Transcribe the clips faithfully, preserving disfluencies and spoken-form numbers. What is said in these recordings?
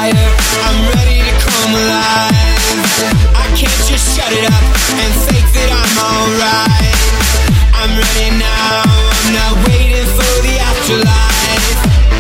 fire. I'm ready to come alive. I can't just shut it up and fake that I'm alright. I'm ready now, I'm not waiting for the afterlife.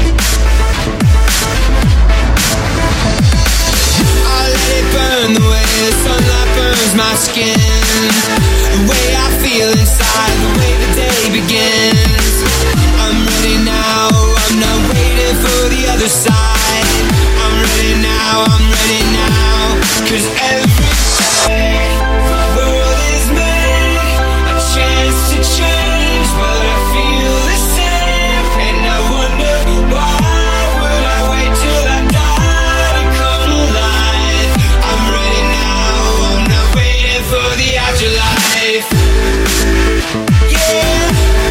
I'll let it burn the way the sunlight burns my skin. The way I feel inside, the way the day begins. I'm ready now, I'm not waiting for the other side. I'm ready now, I'm ready now. Cause every day the world is made a chance to change, but I feel the same. And I wonder why would I wait till I die to come alive. I'm ready now, I'm not waiting for the afterlife. Yeah,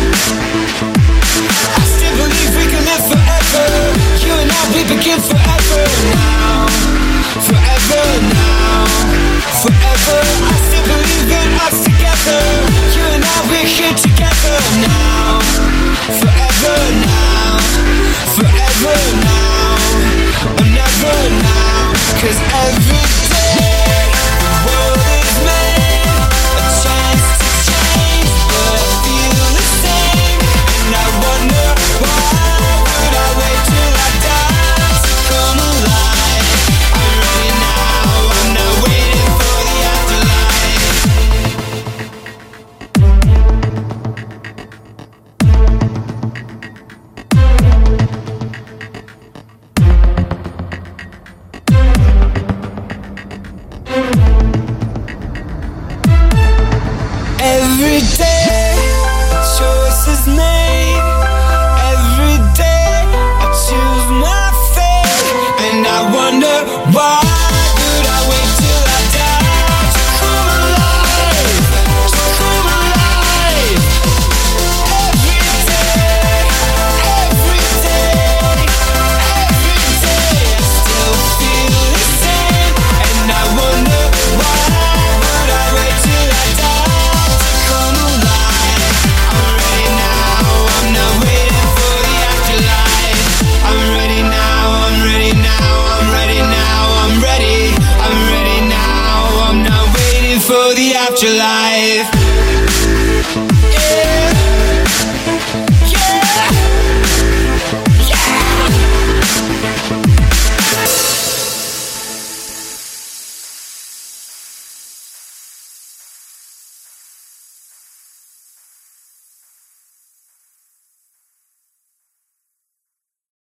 I still believe we can live forever. You and I, we begin forever now. Forever now. Forever, I still believe in us together. You and I, we're here together now. Forever now. Forever now. Or never now. Cause every day the world is made a chance to change, but I feel the same. And I wonder why would I wait till I die to come alive. I'm ready now, I'm not waiting for the afterlife. Every day, choices made. Every day, I choose my fate. And I wonder why would I wait till I die to come alive, to come alive. Every day, every day, every day, I still feel the same. And I wonder why would I wait till I die to come alive. I'm ready now, I'm not waiting for the afterlife. I'm ready now, I'm ready now, I'm ready now, I'm ready. I'm ready now, I'm not waiting for the afterlife.